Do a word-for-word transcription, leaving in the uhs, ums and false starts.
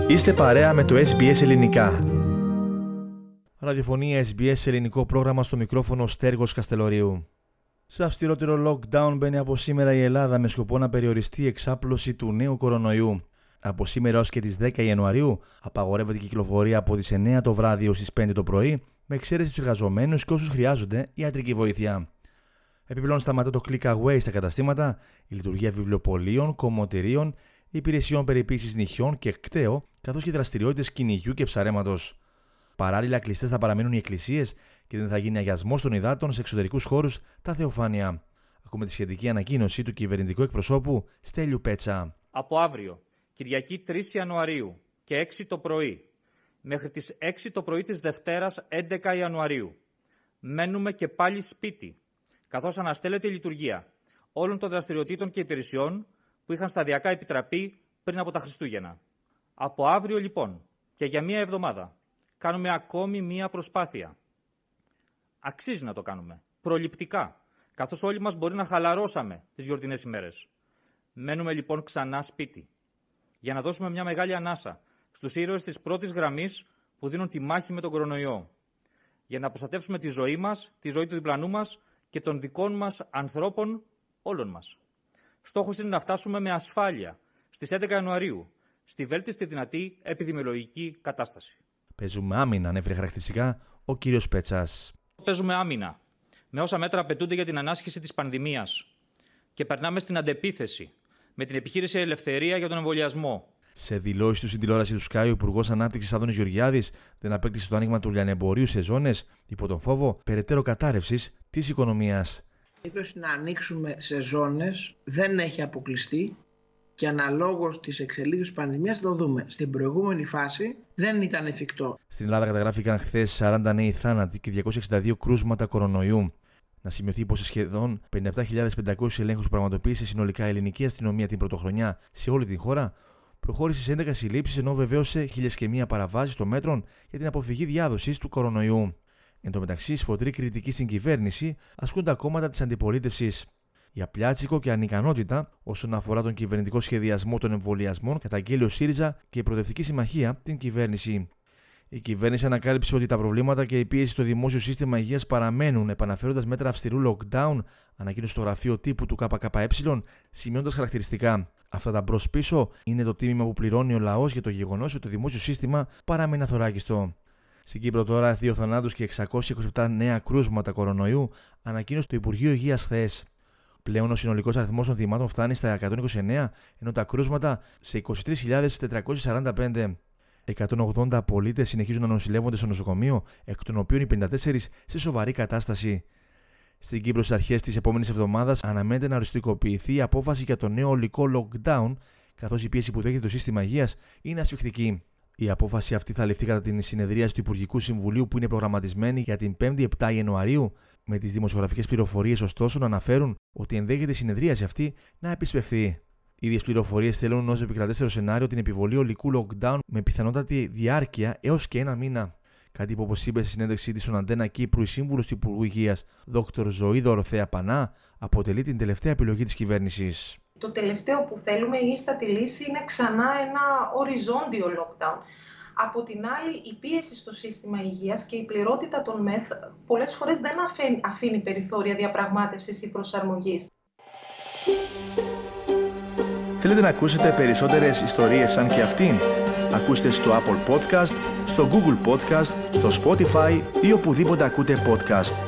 Είστε παρέα με το ες μπι ες Ελληνικά. Ραδιοφωνία ες μπι ες Ελληνικό πρόγραμμα, στο μικρόφωνο Στέργος Καστελωρίου. Σε αυστηρότερο lockdown μπαίνει από σήμερα η Ελλάδα με σκοπό να περιοριστεί η εξάπλωση του νέου κορονοϊού. Από σήμερα ως και τις δέκα Ιανουαρίου απαγορεύεται η κυκλοφορία από τις εννέα το βράδυ έως τις πέντε το πρωί, με εξαίρεση τους εργαζομένους και όσους χρειάζονται ιατρική βοήθεια. Επιπλέον σταματά το click away στα καταστήματα, η λειτουργία βιβλιοπωλείων, κομμωτηρίων, υπηρεσιών περιποίησης νυχιών και κταίο, καθώς και δραστηριότητες κυνηγιού και ψαρέματος. Παράλληλα, κλειστές θα παραμείνουν οι εκκλησίες και δεν θα γίνει αγιασμός των υδάτων σε εξωτερικούς χώρους, τα θεοφάνεια. Ακούμε τη σχετική ανακοίνωση του κυβερνητικού εκπροσώπου Στέλιου Πέτσα. Από αύριο, Κυριακή τρεις Ιανουαρίου και έξι το πρωί, μέχρι τις έξι το πρωί της Δευτέρας έντεκα Ιανουαρίου, μένουμε και πάλι σπίτι, καθώς αναστέλλεται η λειτουργία όλων των δραστηριοτήτων και υπηρεσιών που είχαν σταδιακά επιτραπεί πριν από τα Χριστούγεννα. Από αύριο λοιπόν και για μία εβδομάδα κάνουμε ακόμη μία προσπάθεια. Αξίζει να το κάνουμε, προληπτικά, καθώς όλοι μας μπορεί να χαλαρώσαμε τις γιορτινές ημέρες. Μένουμε λοιπόν ξανά σπίτι, για να δώσουμε μια μεγάλη ανάσα στους ήρωες της πρώτης γραμμής που δίνουν τη μάχη με τον κορονοϊό, για να προστατεύσουμε τη ζωή μας, τη ζωή του διπλανού μας και των δικών μας ανθρώπων, όλων μας. Στόχος είναι να φτάσουμε με ασφάλεια στις έντεκα Ιανουαρίου, στη βέλτιστη δυνατή επιδημιολογική κατάσταση. Παίζουμε άμυνα, ανέφερε χαρακτηριστικά ο κύριος Πέτσας. Παίζουμε άμυνα, με όσα μέτρα απαιτούνται για την ανάσχεση της πανδημίας. Και περνάμε στην αντεπίθεση, με την επιχείρηση Ελευθερία για τον εμβολιασμό. Σε δηλώσεις του στην τηλεόραση του Sky, ο Υπουργός Ανάπτυξης Άδωνης Γεωργιάδης δεν απέκτησε το άνοιγμα του λιανεμπορίου σε ζώνες υπό τον φόβο περαιτέρω κατάρρευσης της οικονομίας. Η περίπτωση να ανοίξουμε σε ζώνες δεν έχει αποκλειστεί και αναλόγως της εξελίξης της πανδημίας θα το δούμε. Στην προηγούμενη φάση δεν ήταν εφικτό. Στην Ελλάδα καταγράφηκαν χθες σαράντα νέοι θάνατοι και διακόσια εξήντα δύο κρούσματα κορονοϊού. Να σημειωθεί πως σε σχεδόν πενήντα επτά χιλιάδες πεντακόσιους ελέγχους που πραγματοποίησε συνολικά η ελληνική αστυνομία την πρωτοχρονιά σε όλη την χώρα, προχώρησε σε έντεκα συλλήψεις, ενώ βεβαίωσε χίλιες και μία παραβάσεις των μέτρων για την αποφυγή διάδοσης του κορονοϊού. Εν τω μεταξύ, σφοδρή κριτική στην κυβέρνηση ασκούν τα κόμματα της αντιπολίτευσης. Για πλιάτσικο και ανικανότητα όσον αφορά τον κυβερνητικό σχεδιασμό των εμβολιασμών, καταγγέλει ο ΣΥΡΙΖΑ και η Προοδευτική Συμμαχία την κυβέρνηση. Η κυβέρνηση ανακάλυψε ότι τα προβλήματα και η πίεση στο δημόσιο σύστημα υγείας παραμένουν, επαναφέροντας μέτρα αυστηρού lockdown, ανακοίνωσε στο γραφείο τύπου του ΚΚΕ, σημειώνοντας χαρακτηριστικά. Αυτά τα μπρος-πίσω είναι το τίμημα που πληρώνει ο λαός για το γεγονός ότι το δημόσιο σύστημα παραμένει αθωράκιστο. Στην Κύπρο τώρα, δύο θανάτους και εξακόσια είκοσι επτά νέα κρούσματα κορονοϊού, ανακοίνωσε το Υπουργείο Υγείας χθες. Πλέον ο συνολικός αριθμός των θυμάτων φτάνει στα εκατόν είκοσι εννέα, ενώ τα κρούσματα σε είκοσι τρεις χιλιάδες τετρακόσιες σαράντα πέντε. εκατόν ογδόντα πολίτες συνεχίζουν να νοσηλεύονται στο νοσοκομείο, εκ των οποίων οι πενήντα τέσσερις σε σοβαρή κατάσταση. Στην Κύπρο, στις αρχές της επόμενης εβδομάδας, αναμένεται να οριστικοποιηθεί η απόφαση για το νέο ολικό lockdown, καθώς η πίεση που δέχεται το σύστημα υγείας είναι ασφικτική. Η απόφαση αυτή θα ληφθεί κατά την συνεδρίαση του Υπουργικού Συμβουλίου που είναι προγραμματισμένη για την πέμπτη επτά Ιανουαρίου, με τις δημοσιογραφικές πληροφορίες ωστόσο να αναφέρουν ότι ενδέχεται η συνεδρίαση αυτή να επισπευθεί. Οι ίδιες πληροφορίες στέλνουν ως επικρατέστερο σενάριο την επιβολή ολικού lockdown με πιθανότατη διάρκεια έως και ένα μήνα. Κάτι που, όπως είπε σε συνέντευξή της στον Αντένα Κύπρου η σύμβουλος του Υπουργού Υγείας, δόκτωρ Ζωή Δωροθέα Πανά, αποτελεί την τελευταία επιλογή της κυβέρνησης. Το τελευταίο που θέλουμε, η ίστατη λύση, είναι ξανά ένα οριζόντιο lockdown. Από την άλλη, η πίεση στο σύστημα υγείας και η πληρότητα των ΜΕΘ πολλές φορές δεν αφήνει, αφήνει περιθώρια διαπραγμάτευσης ή προσαρμογής. Θέλετε να ακούσετε περισσότερες ιστορίες σαν και αυτήν? Ακούστε στο Apple Podcast, στο Google Podcast, στο Spotify ή οπουδήποτε ακούτε podcast.